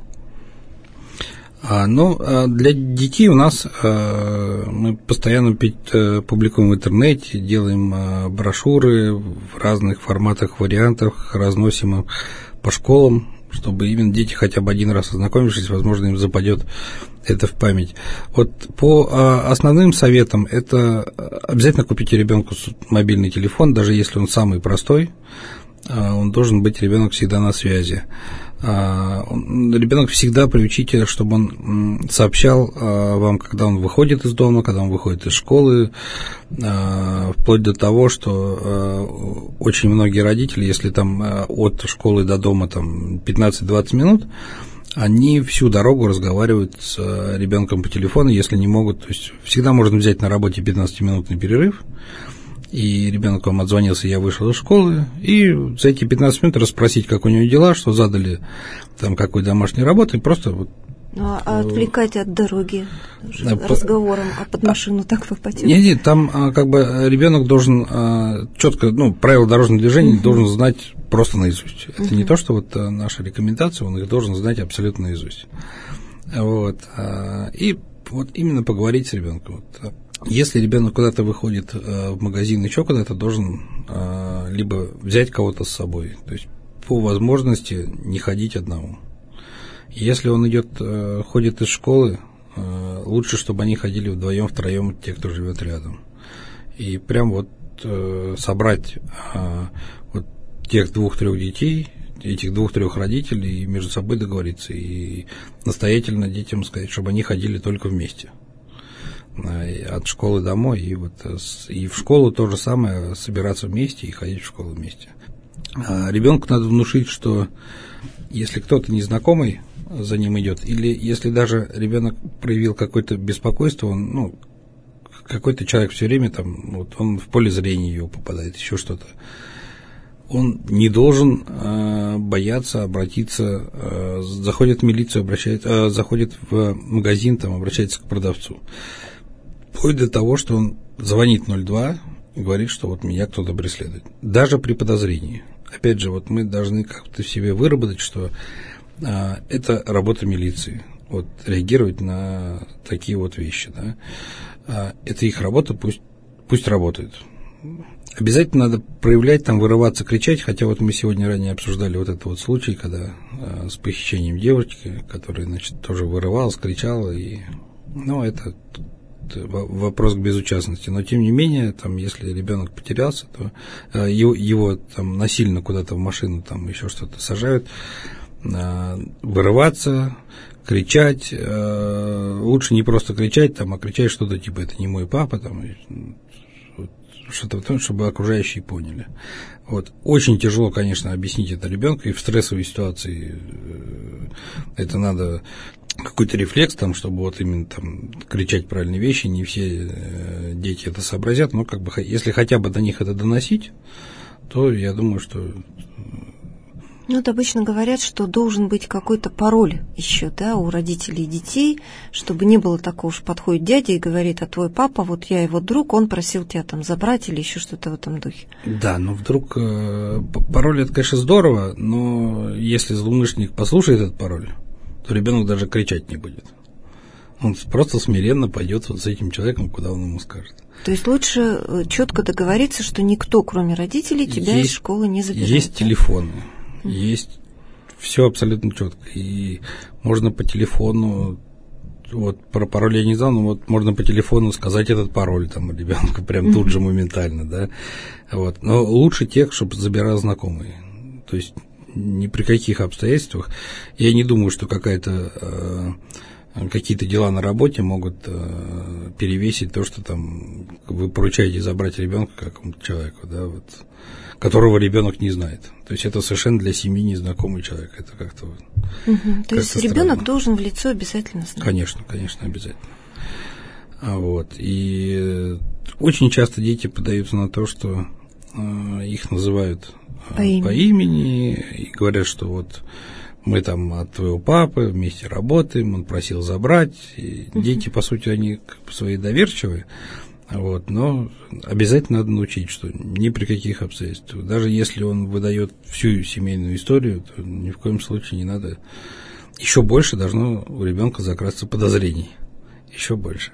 Для детей у нас мы постоянно публикуем в интернете, делаем брошюры в разных форматах, вариантах, разносим их по школам, чтобы именно дети хотя бы один раз ознакомившись, возможно, им западет это в память. Вот по основным советам это обязательно купите ребенку мобильный телефон, даже если он самый простой, он должен быть ребенок всегда на связи. Ребенок всегда приучите, чтобы он сообщал вам, когда он выходит из дома, когда он выходит из школы, вплоть до того, что очень многие родители, если там от школы до дома там 15-20 минут, они всю дорогу разговаривают с ребенком по телефону, если не могут. То есть всегда можно взять на работе 15-минутный перерыв, и ребенок вам отзвонился, я вышел из школы, и за эти 15 минут расспросить, как у него дела, что задали, там, какой домашней работы, и просто вот. А отвлекать от дороги разговором, а под машину так попадет? Нет, там как бы ребенок должен четко, правила дорожного движения должен знать просто наизусть. Это не то, что вот наши рекомендации, он их должен знать абсолютно наизусть. Вот. И вот именно поговорить с ребенком. Если ребенок куда-то выходит в магазин, еще куда-то, должен либо взять кого-то с собой, то есть по возможности не ходить одному. Если он ходит из школы, лучше, чтобы они ходили вдвоем, втроем, те, кто живет рядом. И прям вот собрать вот тех 2-3 детей, этих 2-3 родителей, и между собой договориться, и настоятельно детям сказать, чтобы они ходили только вместе. От школы домой, и в школу то же самое, собираться вместе и ходить в школу вместе. Ребенку надо внушить, что если кто-то незнакомый за ним идет, или если даже ребенок проявил какое-то беспокойство, он, какой-то человек все время там, вот он в поле зрения его попадает, еще что-то, он не должен бояться обратиться, заходит в милицию, заходит в магазин, там, обращается к продавцу. Вплоть до того, что он звонит 02 и говорит, что вот меня кто-то преследует. Даже при подозрении. Опять же, вот мы должны как-то в себе выработать, что это работа милиции. Вот реагировать на такие вот вещи. Да. Это их работа, пусть работают. Обязательно надо проявлять, там, вырываться, кричать, хотя вот мы сегодня ранее обсуждали вот этот вот случай, когда с похищением девочки, которая, значит, тоже вырывалась, кричала, и, это вопрос к безучастности. Но, тем не менее, там, если ребенок потерялся, то его там насильно куда-то в машину, там, еще что-то сажают, вырываться, кричать, лучше не просто кричать, там, а кричать что-то типа «это не мой папа», там, что-то, чтобы окружающие поняли. Вот. Очень тяжело, конечно, объяснить это ребенку, и в стрессовой ситуации это надо какой-то рефлекс, там, чтобы вот именно там кричать правильные вещи, не все дети это сообразят, но как бы если хотя бы до них это доносить, то я думаю, что... Вот обычно говорят, что должен быть какой-то пароль еще, да, у родителей детей, чтобы не было такого, уж подходит дядя и говорит: а твой папа, вот я его друг, он просил тебя там забрать или еще что-то в этом духе. Да, но вдруг пароль — это, конечно, здорово, но если злоумышленник послушает этот пароль, то ребенок даже кричать не будет. Он просто смиренно пойдет вот с этим человеком, куда он ему скажет. То есть лучше четко договориться, что никто, кроме родителей, тебя из школы не забирает. Есть телефоны. Есть все абсолютно четко. И можно по телефону, вот про пароль я не знал, но вот можно по телефону сказать этот пароль там ребенку прям тут же моментально, да. Вот. Но лучше тех, чтобы забирал знакомые. То есть ни при каких обстоятельствах. Я не думаю, что какие-то дела на работе могут перевесить то, что там вы поручаете забрать ребенка какому-то человеку, да, вот, которого ребенок не знает. То есть это совершенно для семьи незнакомый человек. Это как-то То есть ребенок должен в лицо обязательно знать. Конечно, обязательно. Вот. И очень часто дети поддаются на то, что их называют по имени и говорят, что вот мы там от твоего папы вместе работаем, он просил забрать. И дети, по сути, они как бы свои доверчивые. Вот, но обязательно надо научить, что ни при каких обстоятельствах. Даже если он выдает всю семейную историю, то ни в коем случае не надо. Еще больше должно у ребенка закрасться подозрений. Еще больше.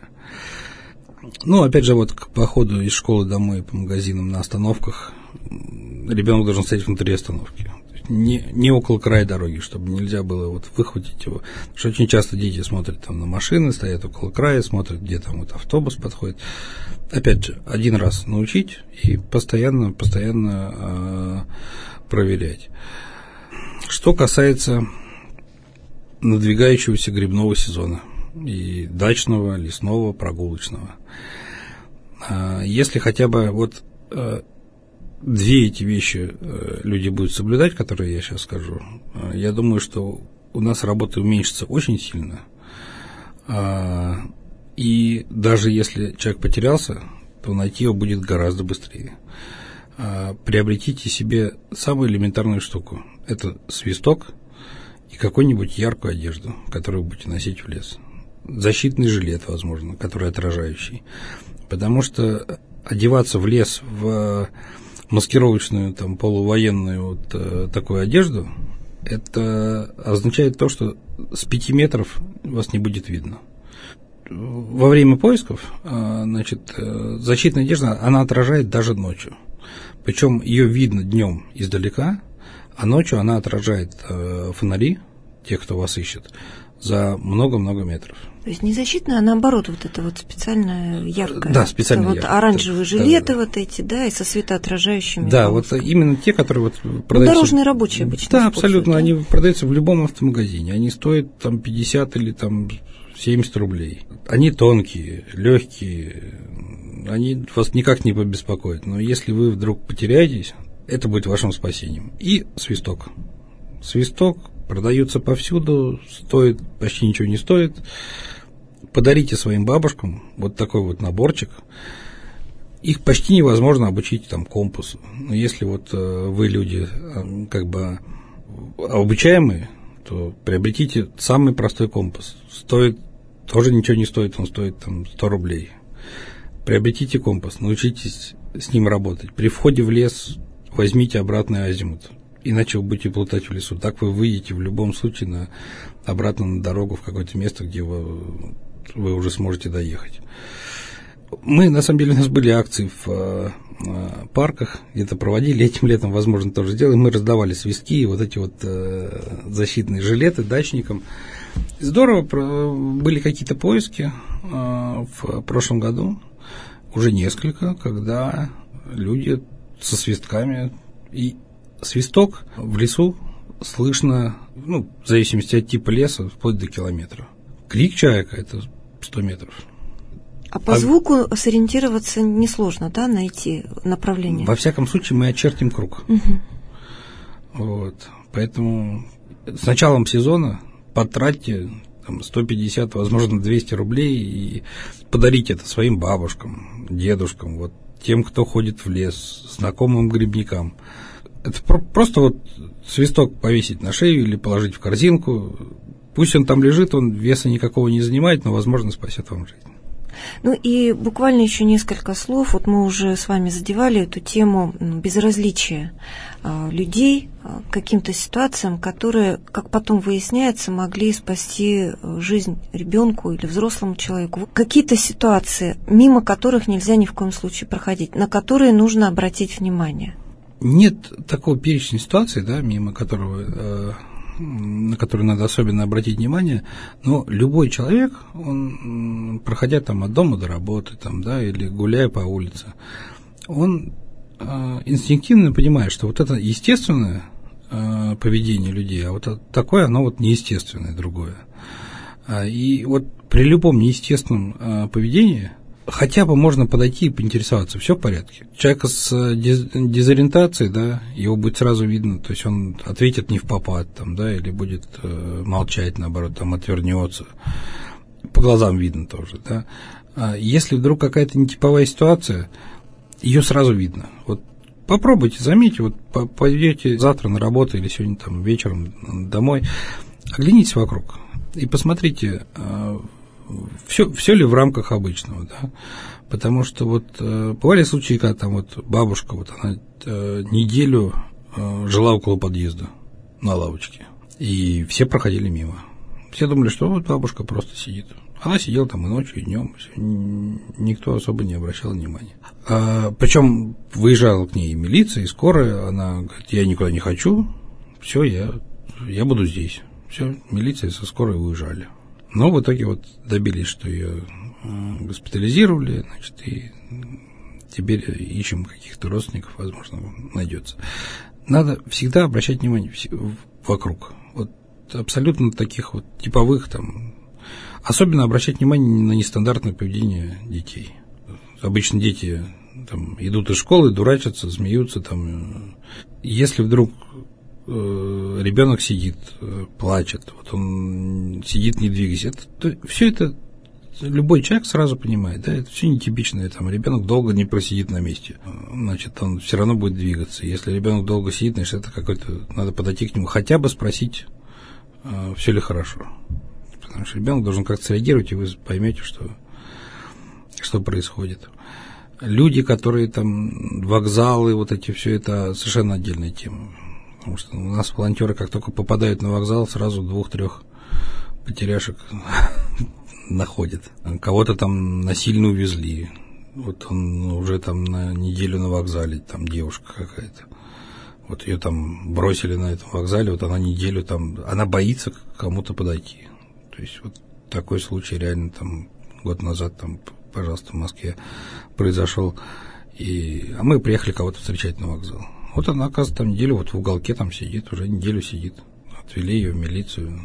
Опять же, вот к походу из школы домой по магазинам на остановках ребенок должен стоять внутри остановки. Не около края дороги, чтобы нельзя было вот выхватить его. Потому что очень часто дети смотрят там на машины, стоят около края, смотрят, где там вот автобус подходит. Опять же, один раз научить и постоянно проверять. Что касается надвигающегося грибного сезона, и дачного, лесного, прогулочного. Если хотя бы вот две эти вещи люди будут соблюдать, которые я сейчас скажу, я думаю, что у нас работа уменьшится очень сильно. И даже если человек потерялся, то найти его будет гораздо быстрее. Приобретите себе самую элементарную штуку. Это свисток и какую-нибудь яркую одежду, которую вы будете носить в лес. Защитный жилет, возможно, который отражающий. Потому что одеваться в лес в маскировочную, там, полувоенную вот такую одежду, это означает то, что с 5 метров вас не будет видно. Во время поисков, значит, защитная одежда, она отражает даже ночью. Причем ее видно днем издалека, а ночью она отражает фонари, тех, кто вас ищет, за много-много метров. То есть не защитная, а наоборот, вот это вот специальная яркая. Да, специально вот оранжевые жилеты вот эти, да, и со светоотражающими. Да, вот именно те, которые вот продаются. Ну, дорожные рабочие обычно. Да, абсолютно, да? Они продаются в любом автомагазине. Они стоят там 50 или там 70 рублей. Они тонкие, легкие, они вас никак не побеспокоят. Но если вы вдруг потеряетесь, это будет вашим спасением. И свисток. Свисток продаются повсюду, стоит, почти ничего не стоит. Подарите своим бабушкам вот такой вот наборчик. Их почти невозможно обучить там компасу. Но если вот вы люди как бы обучаемые, то приобретите самый простой компас. Стоит, тоже ничего не стоит, он стоит там 100 рублей. Приобретите компас, научитесь с ним работать. При входе в лес возьмите обратный азимут. Иначе вы будете плутать в лесу. Так вы выйдете в любом случае обратно на дорогу в какое-то место, где вы уже сможете доехать. Мы, на самом деле, у нас были акции в парках, где-то проводили, этим летом, возможно, тоже сделаем. Мы раздавали свистки и вот эти вот защитные жилеты дачникам. Здорово, были какие-то поиски в прошлом году, уже несколько, когда люди со свистками, и свисток в лесу слышно, ну, в зависимости от типа леса, вплоть до километра. Крик человека – это 100 метров. А по звуку сориентироваться несложно, да, найти направление? Во всяком случае, мы очертим круг. Угу. Вот. Поэтому с началом сезона потратьте там 150, возможно, 200 рублей и подарите это своим бабушкам, дедушкам, вот, тем, кто ходит в лес, знакомым грибникам. Это просто вот свисток повесить на шею или положить в корзинку. Пусть он там лежит, он веса никакого не занимает, но, возможно, спасет вам жизнь. Ну и буквально еще несколько слов. Вот мы уже с вами задевали эту тему безразличия людей к каким-то ситуациям, которые, как потом выясняется, могли спасти жизнь ребенку или взрослому человеку. Какие-то ситуации, мимо которых нельзя ни в коем случае проходить, на которые нужно обратить внимание. Нет такого перечня ситуаций, да, мимо которого, на которые надо особенно обратить внимание, но любой человек, он, проходя там от дома до работы, там, да, или гуляя по улице, он инстинктивно понимает, что вот это естественное поведение людей, а вот такое, оно вот неестественное, другое. И вот при любом неестественном поведении хотя бы можно подойти и поинтересоваться, все в порядке. Человека с дезориентацией, да, его будет сразу видно, то есть он ответит не впопад, там, да, или будет молчать, наоборот, там, отвернется. По глазам видно тоже, да. Если вдруг какая-то нетиповая ситуация, ее сразу видно. Вот попробуйте, заметьте, вот пойдете завтра на работу или сегодня там вечером домой, оглянитесь вокруг и посмотрите, все ли в рамках обычного, да? Потому что вот бывали случаи, когда там вот бабушка, вот она неделю жила около подъезда на лавочке, и все проходили мимо. Все думали, что вот бабушка просто сидит. Она сидела там и ночью, и днем, никто особо не обращал внимания. Причем выезжала к ней и милиция, и скорая, она говорит, я никуда не хочу, все, я буду здесь. Все, милиция со скорой уезжали. Но в итоге вот добились, что ее госпитализировали, значит, и теперь ищем каких-то родственников, возможно, найдется. Надо всегда обращать внимание. вокруг. Вот абсолютно таких вот типовых там. Особенно обращать внимание на нестандартное поведение детей. Обычно дети там идут из школы, дурачатся, смеются там. Если вдруг ребенок сидит, плачет, вот он сидит, не двигаясь, все это любой человек сразу понимает, да, это все нетипичное, там ребенок долго не просидит на месте, значит, он все равно будет двигаться. Если ребенок долго сидит, значит, это какой-то, надо подойти к нему, хотя бы спросить, все ли хорошо. Потому что ребенок должен как-то среагировать, и вы поймете, что происходит. Люди, которые там, вокзалы, вот эти, все это совершенно отдельная тема. Потому что у нас волонтеры, как только попадают на вокзал, сразу 2-3 потеряшек находят. Кого-то там насильно увезли. Вот он уже там на неделю на вокзале, там девушка какая-то. Вот ее там бросили на этом вокзале, вот она неделю там, она боится к кому-то подойти. То есть вот такой случай реально там год назад там, пожалуйста, в Москве произошел. А мы приехали кого-то встречать на вокзал. Вот она, оказывается, там неделю вот в уголке там сидит, уже неделю сидит. Отвели ее в милицию,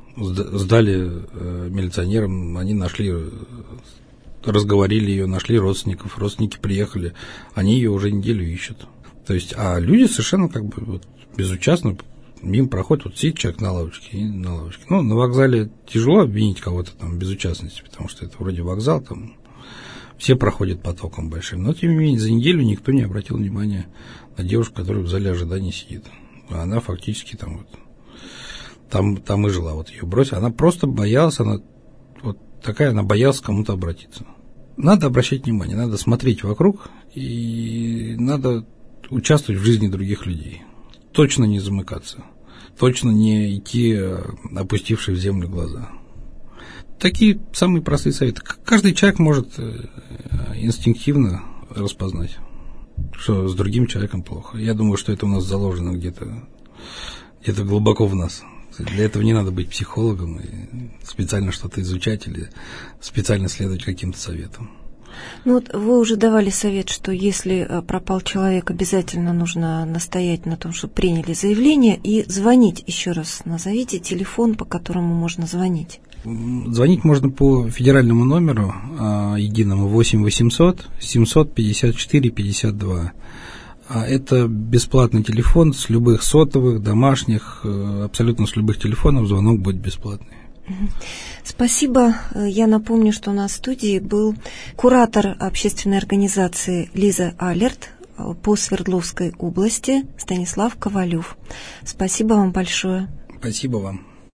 сдали милиционерам, они нашли, разговорили ее, нашли родственников, родственники приехали, они ее уже неделю ищут. То есть, а люди совершенно как бы вот безучастно мимо проходят, вот сидит человек на лавочке и на лавочке. Ну, на вокзале тяжело обвинить кого-то там в безучастности, потому что это вроде вокзал, там все проходят потоком большим. Но, тем не менее, за неделю никто не обратил внимания на девушку, которая в зале ожидания сидит. А она фактически там вот, там и жила, вот ее бросили. Она просто боялась, она вот такая, она боялась к кому-то обратиться. Надо обращать внимание, надо смотреть вокруг, и надо участвовать в жизни других людей. Точно не замыкаться, точно не идти, опустивши в землю глаза. Такие самые простые советы. Каждый человек может инстинктивно распознать, что с другим человеком плохо. Я думаю, что это у нас заложено где-то глубоко в нас. Для этого не надо быть психологом и специально что-то изучать или специально следовать каким-то советам. Ну вот вы уже давали совет, что если пропал человек, обязательно нужно настоять на том, чтобы приняли заявление и звонить. Еще раз назовите телефон, по которому можно звонить. Звонить можно по федеральному номеру единому 8 800 754 52. Это бесплатный телефон с любых сотовых, домашних, абсолютно с любых телефонов звонок будет бесплатный. Спасибо. Я напомню, что у нас в студии был куратор общественной организации «Лиза Алерт» по Свердловской области Станислав Ковалев. Спасибо вам большое. Спасибо вам.